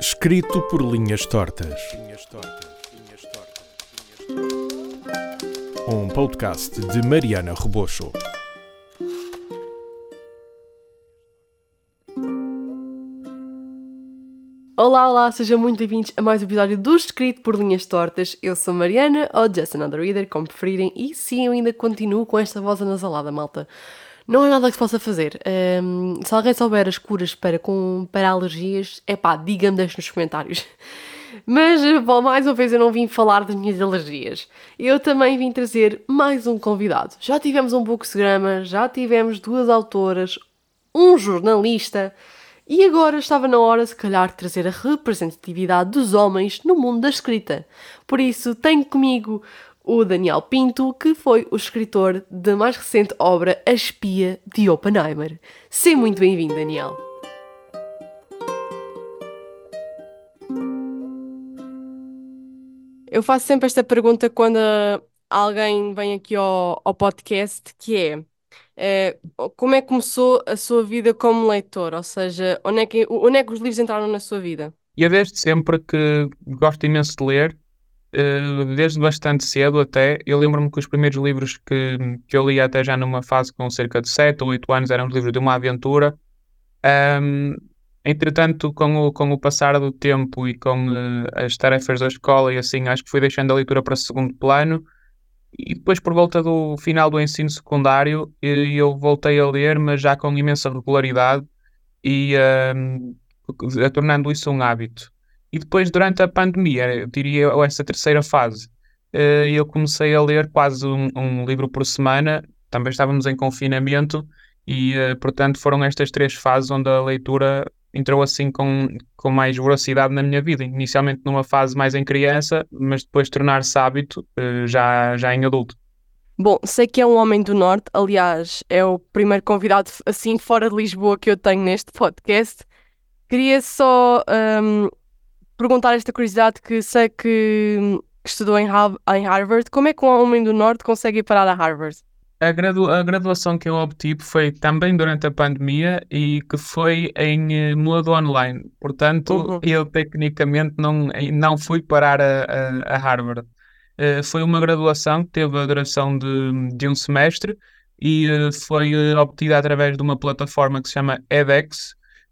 Escrito por linhas tortas. Um podcast de Mariana Rebocho. Olá, sejam muito bem-vindos a mais um episódio do Escrito por Linhas Tortas. Eu sou Mariana, ou Just Another Reader, como preferirem, e sim, eu ainda continuo com esta voz anasalada, malta. Não há nada que se possa fazer. Se alguém souber as curas para alergias, diga-me, deixe nos comentários. Mas, mais uma vez, eu não vim falar das minhas alergias. Eu também vim trazer mais um convidado. Já tivemos um bookstagrama, já tivemos 2 autoras, um jornalista... E agora estava na hora, se calhar, de trazer a representatividade dos homens no mundo da escrita. Por isso, tenho comigo o Daniel Pinto, que foi o escritor da mais recente obra A Espia, de Oppenheimer. Seja muito bem-vindo, Daniel. Eu faço sempre esta pergunta quando alguém vem aqui ao podcast, que é... como é que começou a sua vida como leitor? Ou seja, onde é que os livros entraram na sua vida? Eu desde sempre que gosto imenso de ler, desde bastante cedo até. Eu lembro-me que os primeiros livros que eu li até já numa fase com cerca de 7 ou 8 anos eram os livros de uma aventura. Entretanto, com o passar do tempo e com as tarefas da escola e assim, acho que fui deixando a leitura para segundo plano. E depois, por volta do final do ensino secundário, eu voltei a ler, mas já com imensa regularidade e tornando isso um hábito. E depois, durante a pandemia, eu diria essa terceira fase, eu comecei a ler quase um livro por semana. Também estávamos em confinamento e, portanto, foram estas 3 fases onde a leitura entrou assim com mais voracidade na minha vida. Inicialmente numa fase mais em criança, mas depois tornar-se hábito já em adulto. Bom, sei que é um homem do Norte, aliás, é o primeiro convidado assim fora de Lisboa que eu tenho neste podcast. Queria só perguntar esta curiosidade, que sei que estudou em Harvard. Como é que um homem do Norte consegue ir parar a Harvard? A graduação que eu obtive foi também durante a pandemia e que foi em modo online. Portanto, eu tecnicamente não fui parar a Harvard. Foi uma graduação que teve a duração de um semestre e foi obtida através de uma plataforma que se chama edX,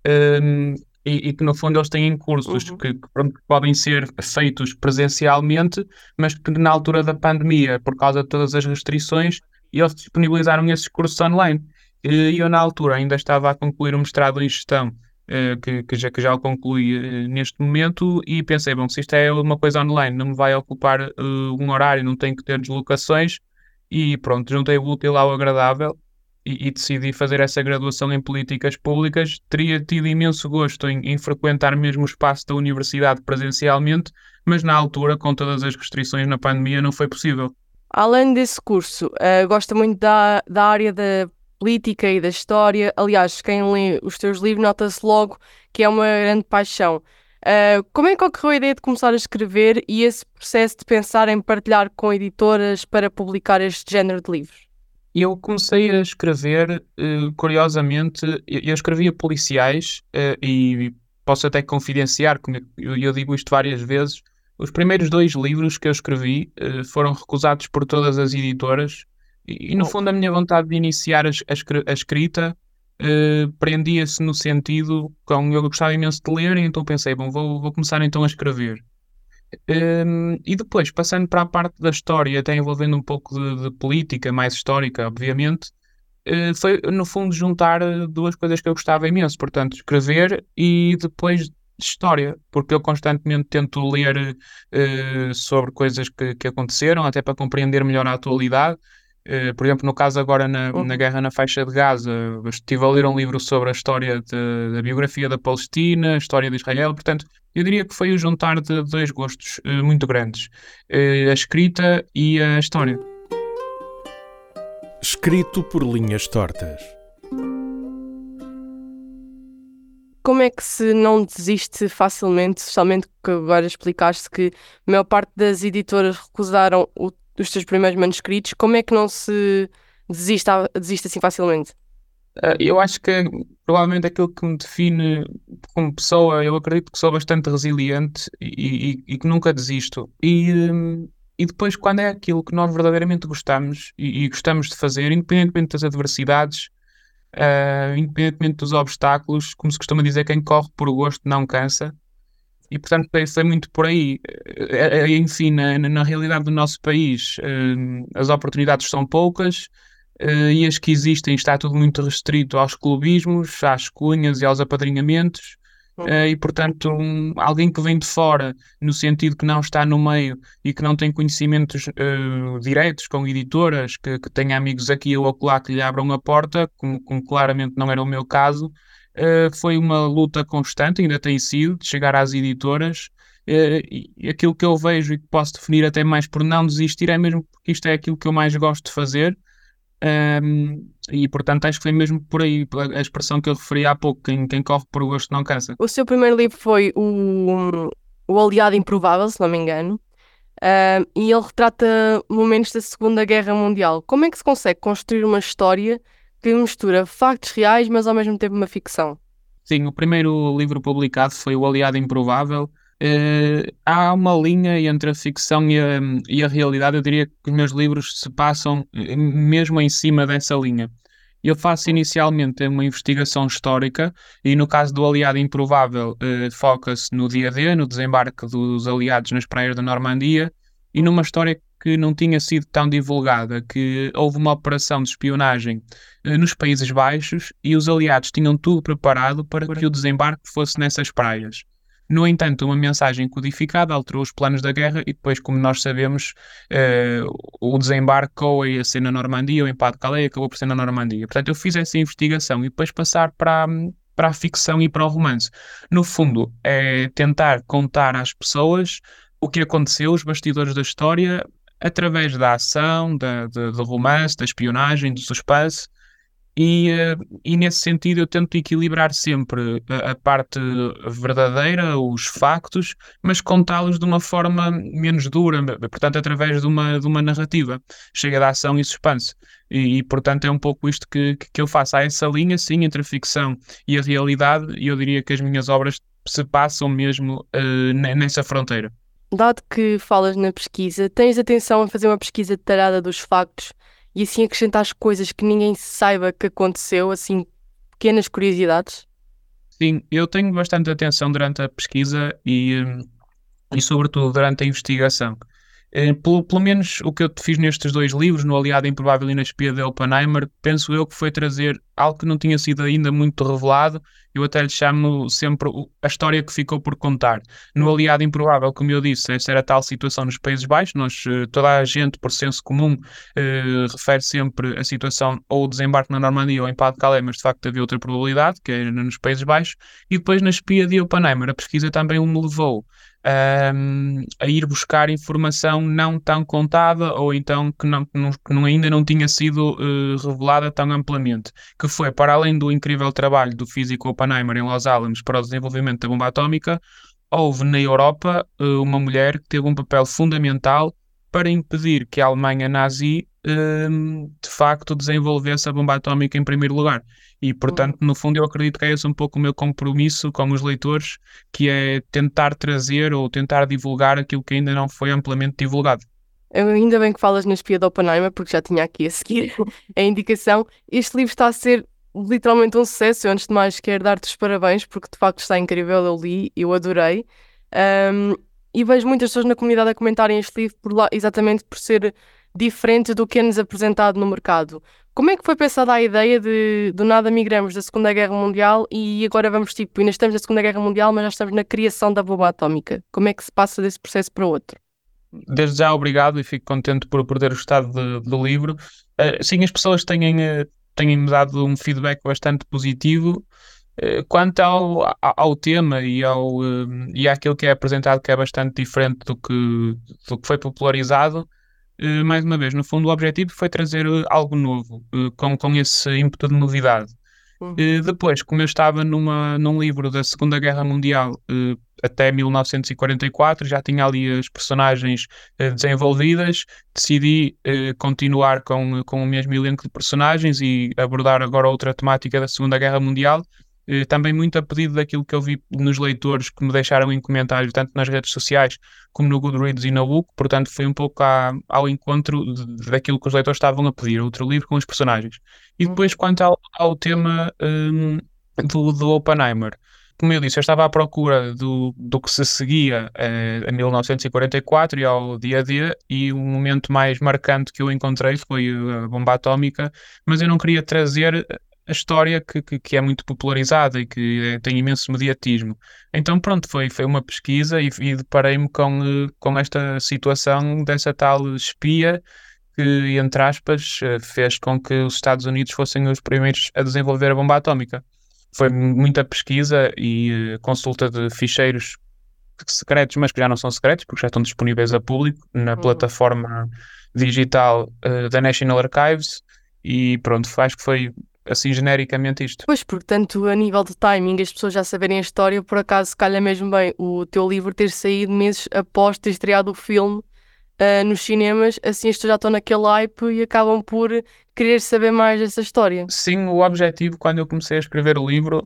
e que no fundo eles têm cursos que podem ser feitos presencialmente, mas que na altura da pandemia, por causa de todas as restrições, eles disponibilizaram esses cursos online. E eu na altura ainda estava a concluir um mestrado em gestão, que já o concluí neste momento, e pensei, bom, se isto é uma coisa online, não me vai ocupar um horário, não tenho que ter deslocações, e pronto, juntei o útil ao agradável e decidi fazer essa graduação em políticas públicas. Teria tido imenso gosto em frequentar mesmo o espaço da universidade presencialmente, mas na altura, com todas as restrições na pandemia, não foi possível. Além desse curso, gosta muito da área da política e da história. Aliás, quem lê os teus livros nota-se logo que é uma grande paixão. Como é que ocorreu a ideia de começar a escrever e esse processo de pensar em partilhar com editoras para publicar este género de livros? Eu comecei a escrever, curiosamente, eu escrevia policiais, e posso até confidenciar, como eu digo isto várias vezes. Os primeiros 2 livros que eu escrevi foram recusados por todas as editoras e no fundo a minha vontade de iniciar a escrita prendia-se no sentido com eu gostava imenso de ler, e então pensei, bom, vou começar então a escrever. E depois, passando para a parte da história, até envolvendo um pouco de política, mais histórica, obviamente, foi no fundo juntar 2 coisas que eu gostava imenso, portanto, escrever e depois história, porque eu constantemente tento ler sobre coisas que aconteceram, até para compreender melhor a atualidade. Por exemplo, no caso agora na guerra na faixa de Gaza, estive a ler um livro sobre a história da biografia da Palestina, a história de Israel. Portanto, eu diria que foi o juntar de 2 gostos muito grandes, a escrita e a história. Escrito por linhas tortas. Como é que se não desiste facilmente, especialmente que agora explicaste que a maior parte das editoras recusaram os teus primeiros manuscritos, como é que não se desiste assim facilmente? Eu acho que provavelmente aquilo que me define como pessoa, eu acredito que sou bastante resiliente e que nunca desisto. E depois, quando é aquilo que nós verdadeiramente gostamos e gostamos de fazer, independentemente das adversidades, independentemente dos obstáculos, como se costuma dizer, quem corre por gosto não cansa. E portanto, foi muito por aí. Enfim, na realidade do nosso país, as oportunidades são poucas, e as que existem está tudo muito restrito aos clubismos, às cunhas e aos apadrinhamentos. E portanto, alguém que vem de fora, no sentido que não está no meio e que não tem conhecimentos diretos com editoras, que tenha amigos aqui ou acolá que lhe abram a porta, como claramente não era o meu caso. Foi uma luta constante, ainda tem sido, de chegar às editoras. E aquilo que eu vejo e que posso definir até mais por não desistir é mesmo porque isto é aquilo que eu mais gosto de fazer. E portanto acho que foi mesmo por aí a expressão que eu referi há pouco: quem corre por gosto não cansa. O seu primeiro livro foi o Aliado Improvável, se não me engano, e ele retrata momentos da Segunda Guerra Mundial. Como é que se consegue construir uma história que mistura factos reais, mas ao mesmo tempo uma ficção? Sim, o primeiro livro publicado foi O Aliado Improvável. Há uma linha entre a ficção e a realidade. Eu diria que os meus livros se passam mesmo em cima dessa linha. Eu faço inicialmente uma investigação histórica e no caso do Aliado Improvável foca-se no dia D, no desembarque dos aliados nas praias da Normandia, e numa história que não tinha sido tão divulgada, que houve uma operação de espionagem nos Países Baixos e os aliados tinham tudo preparado para que o desembarque fosse nessas praias. No entanto, uma mensagem codificada alterou os planos da guerra e depois, como nós sabemos, o desembarque ou ia ser na Normandia ou em Pas-de-Calais acabou por ser na Normandia. Portanto, eu fiz essa investigação e depois passar para a ficção e para o romance. No fundo, é tentar contar às pessoas o que aconteceu, os bastidores da história, através da ação, do romance, da espionagem, do suspense. E nesse sentido eu tento equilibrar sempre a parte verdadeira, os factos, mas contá-los de uma forma menos dura, portanto através de uma narrativa cheia de ação e suspense. Portanto é um pouco isto que eu faço. Há essa linha, sim, entre a ficção e a realidade, e eu diria que as minhas obras se passam mesmo nessa fronteira. Dado que falas na pesquisa, tens atenção a fazer uma pesquisa detalhada dos factos e assim acrescentar coisas que ninguém saiba que aconteceu, assim, pequenas curiosidades? Sim, eu tenho bastante atenção durante a pesquisa e sobretudo durante a investigação. Pelo menos o que eu fiz nestes dois livros, no Aliado Improvável e na Espia de Oppenheimer, penso eu que foi trazer algo que não tinha sido ainda muito revelado. Eu até lhe chamo sempre a história que ficou por contar. No Aliado Improvável, como eu disse, esta era a tal situação nos Países Baixos. Toda a gente, por senso comum, refere sempre a situação ou o desembarque na Normandia ou em Pas-de-Calais, mas de facto havia outra probabilidade, que era nos Países Baixos. E depois na Espia de Oppenheimer, a pesquisa também me levou a ir buscar informação não tão contada ou então que ainda não tinha sido revelada tão amplamente, que foi, para além do incrível trabalho do físico Oppenheimer em Los Alamos para o desenvolvimento da bomba atómica, houve na Europa uma mulher que teve um papel fundamental para impedir que a Alemanha nazi de facto desenvolvesse a bomba atómica em primeiro lugar. E, portanto, no fundo, eu acredito que é esse um pouco o meu compromisso com os leitores, que é tentar trazer ou tentar divulgar aquilo que ainda não foi amplamente divulgado. Ainda bem que falas na Espia de Oppenheimer, porque já tinha aqui a seguir a indicação. Este livro está a ser literalmente um sucesso. Eu, antes de mais, quero dar-te os parabéns, porque de facto está incrível. Eu li, eu adorei. E vejo muitas pessoas na comunidade a comentarem este livro exatamente por ser diferente do que é-nos apresentado no mercado. Como é que foi pensada a ideia de do nada migramos da Segunda Guerra Mundial e agora vamos, ainda estamos na Segunda Guerra Mundial, mas já estamos na criação da bomba atómica? Como é que se passa desse processo para outro? Desde já, obrigado e fico contente por ter gostado do livro. Sim, as pessoas têm-me dado um feedback bastante positivo. Quanto ao tema e àquilo que é apresentado, que é bastante diferente do que foi popularizado, mais uma vez, no fundo, o objetivo foi trazer algo novo, com esse ímpeto de novidade. Depois, como eu estava num livro da Segunda Guerra Mundial até 1944, já tinha ali as personagens desenvolvidas, decidi continuar com o mesmo elenco de personagens e abordar agora outra temática da Segunda Guerra Mundial. Também muito a pedido daquilo que eu vi nos leitores que me deixaram em comentários, tanto nas redes sociais como no Goodreads e na Book, portanto foi um pouco ao encontro daquilo que os leitores estavam a pedir, outro livro com os personagens. E depois, quanto ao tema do Oppenheimer, como eu disse, eu estava à procura do que se seguia a 1944 e ao dia a dia, e o momento mais marcante que eu encontrei foi a bomba atómica, mas eu não queria trazer a história que é muito popularizada e que tem imenso mediatismo. Então pronto, foi uma pesquisa e deparei-me com esta situação dessa tal espia que, entre aspas, fez com que os Estados Unidos fossem os primeiros a desenvolver a bomba atómica. Foi muita pesquisa e consulta de ficheiros secretos, mas que já não são secretos, porque já estão disponíveis a público na plataforma digital da National Archives, e pronto, acho que foi assim genericamente isto. Pois, porque tanto a nível de timing, as pessoas já saberem a história, por acaso calha mesmo bem o teu livro ter saído meses após ter estreado o filme nos cinemas, assim as pessoas já estão naquele hype e acabam por querer saber mais dessa história. Sim, o objetivo quando eu comecei a escrever o livro,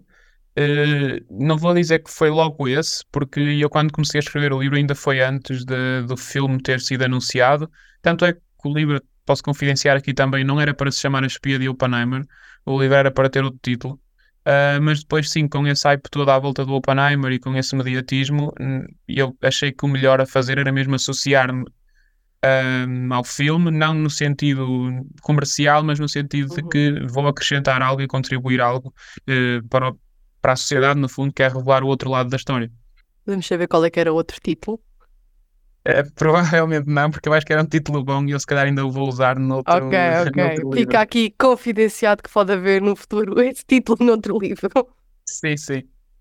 não vou dizer que foi logo esse, porque eu quando comecei a escrever o livro ainda foi antes do filme ter sido anunciado, tanto é que o livro, posso confidenciar aqui também, não era para se chamar A Espia de Oppenheimer, o livro era para ter outro título, mas depois sim, com esse hype todo à volta do Oppenheimer e com esse mediatismo, eu achei que o melhor a fazer era mesmo associar-me ao filme, não no sentido comercial, mas no sentido de que vou acrescentar algo e contribuir algo para a sociedade, no fundo, que é revelar o outro lado da história. Podemos saber qual é que era o outro título? Provavelmente não, porque eu acho que era um título bom e eu se calhar ainda o vou usar noutro, Ok. noutro livro. Fica aqui confidenciado que pode haver no futuro esse título noutro livro. Sim.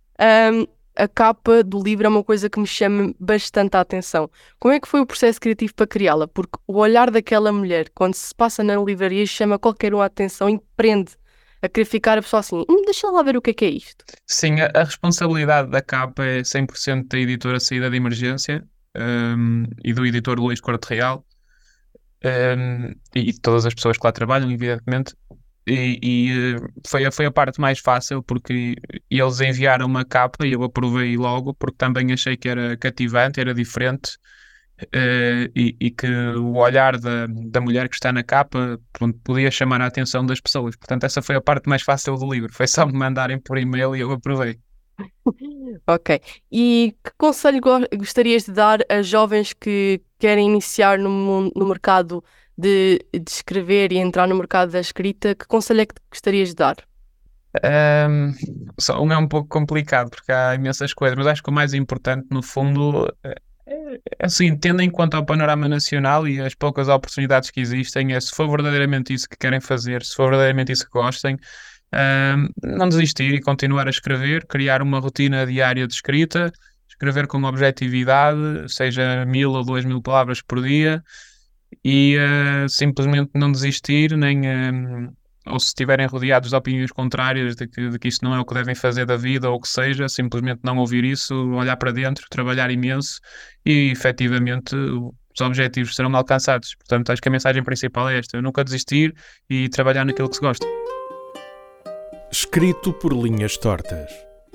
A capa do livro é uma coisa que me chama bastante a atenção. Como é que foi o processo criativo para criá-la? Porque o olhar daquela mulher, quando se passa na livraria, chama qualquer um a atenção e prende a querer ficar a pessoa assim, deixa lá ver o que é isto. Sim, a responsabilidade da capa é 100% da editora Saída de Emergência e do editor Luís Corte Real e todas as pessoas que lá trabalham, evidentemente. Foi a parte mais fácil porque eles enviaram uma capa e eu aprovei logo porque também achei que era cativante, era diferente e que o olhar da mulher que está na capa, pronto, podia chamar a atenção das pessoas. Portanto, essa foi a parte mais fácil do livro, foi só me mandarem por e-mail e eu aprovei. Ok. E que conselho gostarias de dar a jovens que querem iniciar no mercado de escrever e entrar no mercado da escrita? Que conselho é que gostarias de dar? Só um é um pouco complicado porque há imensas coisas, mas acho que o mais importante no fundo assim, tendo em conta o panorama nacional e as poucas oportunidades que existem, se for verdadeiramente isso que querem fazer, se for verdadeiramente isso que gostem, não desistir e continuar a escrever, criar uma rotina diária de escrita, escrever com objetividade, seja 1000 ou 2000 palavras por dia, e simplesmente não desistir, nem ou se estiverem rodeados de opiniões contrárias de que isso não é o que devem fazer da vida ou o que seja, simplesmente não ouvir isso, olhar para dentro, trabalhar imenso e efetivamente os objetivos serão alcançados. Portanto, acho que a mensagem principal é esta: nunca desistir e trabalhar naquilo que se gosta. Escrito por linhas tortas.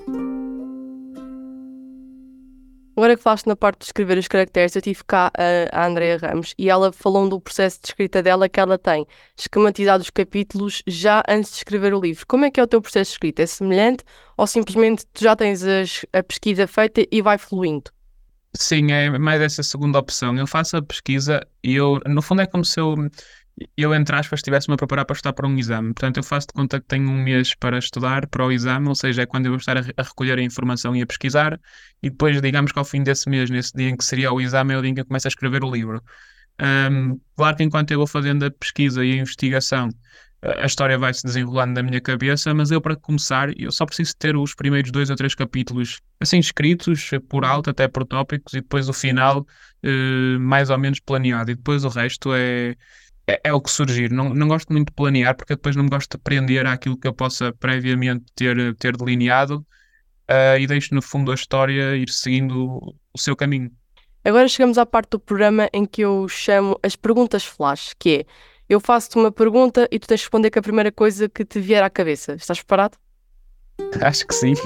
Agora que falaste na parte de escrever os caracteres, eu tive cá a Andrea Ramos e ela falou do processo de escrita dela, que ela tem esquematizado os capítulos já antes de escrever o livro. Como é que é o teu processo de escrita? É semelhante ou simplesmente tu já tens a pesquisa feita e vai fluindo? Sim, é mais essa segunda opção. Eu faço a pesquisa e no fundo é como se eu, entre aspas, estivesse-me a preparar para estudar para um exame. Portanto, eu faço de conta que tenho um mês para estudar para o exame, ou seja, é quando eu vou estar a recolher a informação e a pesquisar, e depois, digamos que ao fim desse mês, nesse dia em que seria o exame, é o dia em que eu começo a escrever o livro. Claro que enquanto eu vou fazendo a pesquisa e a investigação, a história vai se desenrolando na minha cabeça, mas eu, para começar, eu só preciso ter os primeiros 2 ou 3 capítulos assim escritos por alto, até por tópicos, e depois o final mais ou menos planeado, e depois o resto é é o que surgir. Não gosto muito de planear, porque depois não me gosto de prender àquilo que eu possa previamente ter delineado, e deixo no fundo a história ir seguindo o seu caminho. Agora chegamos à parte do programa em que eu chamo as perguntas flash, que é, eu faço-te uma pergunta e tu tens de responder com a primeira coisa que te vier à cabeça. Estás preparado? Acho que sim.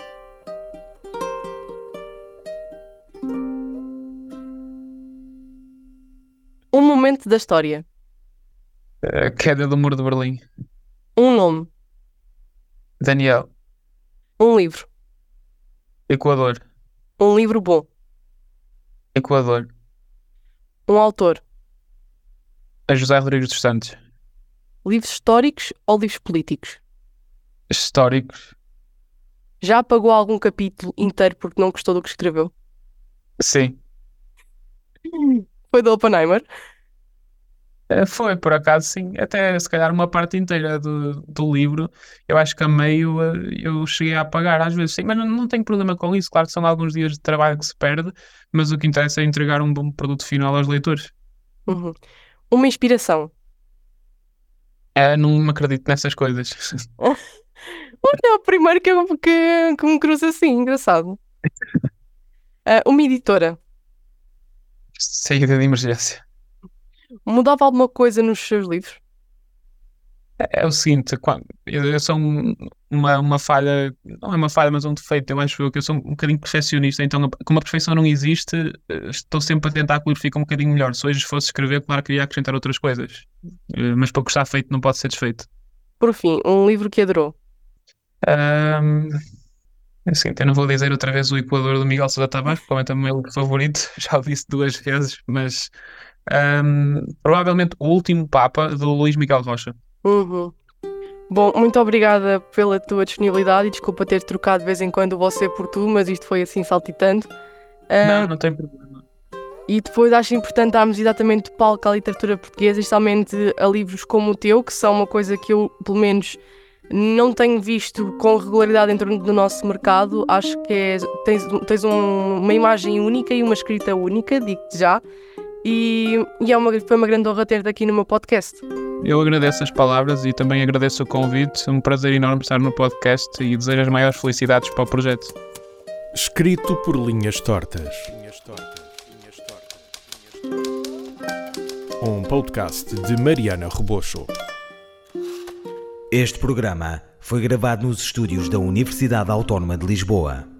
Um momento da história. A queda do Muro de Berlim. Um nome. Daniel. Um livro. Equador. Um livro bom. Equador. Um autor. A José Rodrigues dos Santos. Livros históricos ou livros políticos? Históricos. Já apagou algum capítulo inteiro porque não gostou do que escreveu? Sim. Foi do Oppenheimer? Foi, por acaso, sim. Até se calhar uma parte inteira do livro, eu acho que a meio eu cheguei a apagar às vezes, sim, mas não tenho problema com isso. Claro que são alguns dias de trabalho que se perde, mas o que interessa é entregar um bom produto final aos leitores. Uhum. Uma inspiração. Não me acredito nessas coisas. Olha, é o primeiro que me cruza assim, engraçado. Uma editora. Saída de emergência. Mudava alguma coisa nos seus livros? É o seguinte, eu sou uma falha, não é uma falha, mas um defeito. Eu acho que eu sou um bocadinho perfeccionista, então, como a perfeição não existe, estou sempre a tentar que o livro fique um bocadinho melhor. Se hoje fosse escrever, claro que ia acrescentar outras coisas, mas para o que está feito não pode ser desfeito. Por fim, um livro que adorou. É o seguinte, eu não vou dizer outra vez o Equador do Miguel Sousa Tavares, porque é o meu livro favorito, já o disse 2 vezes, mas provavelmente o Último Papa, do Luís Miguel Rocha. Uhum. Bom, muito obrigada pela tua disponibilidade e desculpa ter trocado de vez em quando o você por tu, mas isto foi assim saltitando. Não tem problema. E depois acho importante darmos exatamente palco à literatura portuguesa, especialmente a livros como o teu, que são uma coisa que eu, pelo menos, não tenho visto com regularidade em torno do nosso mercado. Acho que tens uma imagem única e uma escrita única, digo-te já. E foi uma grande honra ter-te aqui no meu podcast. Eu agradeço as palavras e também agradeço o convite. É um prazer enorme estar no podcast e desejo as maiores felicidades para o projeto. Escrito por Linhas Tortas. Um podcast de Mariana Rebocho. Este programa foi gravado nos estúdios da Universidade Autónoma de Lisboa.